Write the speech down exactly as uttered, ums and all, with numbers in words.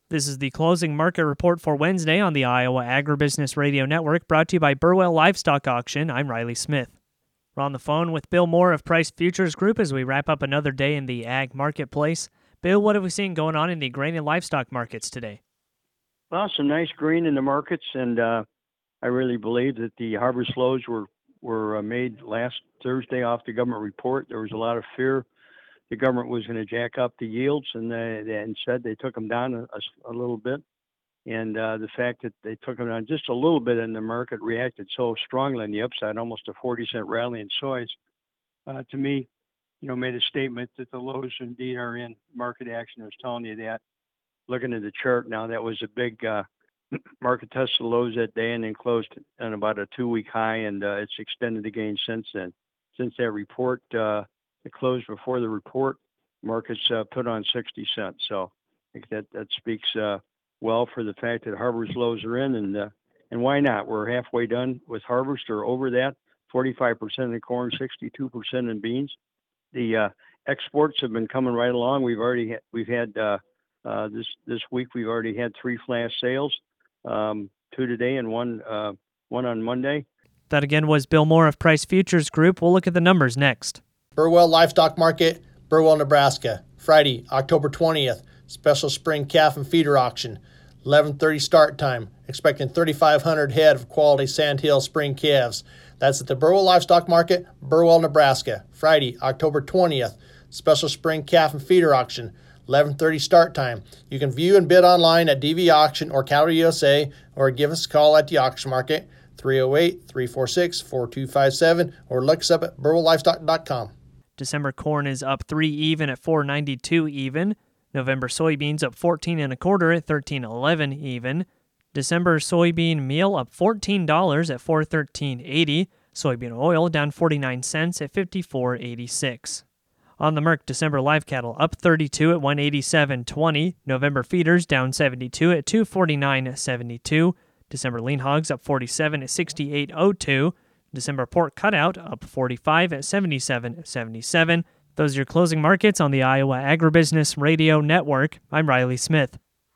This is the closing market report for Wednesday on the Iowa Agribusiness Radio Network, brought to you by Burwell Livestock Auction. I'm Riley Smith. We're on the phone with Bill Moore of Price Futures Group as we wrap up another day in the ag marketplace. Bill, what have we seen going on in the grain and livestock markets today? Well, some nice green in the markets, and uh, I really believe that the harvest lows were, were uh, made last Thursday off the government report. There was a lot of fear the government was going to jack up the yields, and they, they instead they took them down a, a, a little bit. And uh, the fact that they took them down just a little bit and the market reacted so strongly on the upside, almost a forty cent rally in soys, uh, to me, you know, made a statement that the lows indeed are in market action. I was telling you that. Looking at the chart now, that was a big uh, market test of lows that day and then closed on about a two-week high, and uh, it's extended the gain since then. Since that report, uh, it closed before the report, markets uh, put on sixty cents. So I think that, that speaks uh, well for the fact that harvest lows are in, and uh, and why not? We're halfway done with harvest or over that, forty-five percent in corn, sixty-two percent in beans. The uh, exports have been coming right along. We've already ha- we've had uh, uh, this this week we've already had three flash sales, um, two today and one uh, one on Monday. That again was Bill Moore of Price Futures Group. We'll look at the numbers next. Burwell Livestock Market, Burwell, Nebraska, Friday, October twentieth, special spring calf and feeder auction, eleven thirty start time, expecting thirty-five hundred head of quality Sandhill spring calves. That's at the Burwell Livestock Market, Burwell, Nebraska, Friday, October twentieth, special spring calf and feeder auction, eleven thirty start time. You can view and bid online at D V Auction or Cattle U S A, or give us a call at the auction market, three oh eight, three four six, four two five seven, or look us up at burwell livestock dot com. December corn is up three even at four ninety-two even. November soybeans up fourteen and a quarter at thirteen eleven even. December soybean meal up fourteen dollars at four thirteen eighty. Soybean oil down forty-nine cents at fifty-four eighty-six. On the Merc, December live cattle up thirty-two at one eighty-seven twenty. November feeders down seventy-two at two forty-nine seventy-two. December lean hogs up forty-seven at sixty-eight oh two. December pork cutout up forty-five at seventy-seven seventy-seven. Those are your closing markets on the Iowa Agribusiness Radio Network. I'm Riley Smith.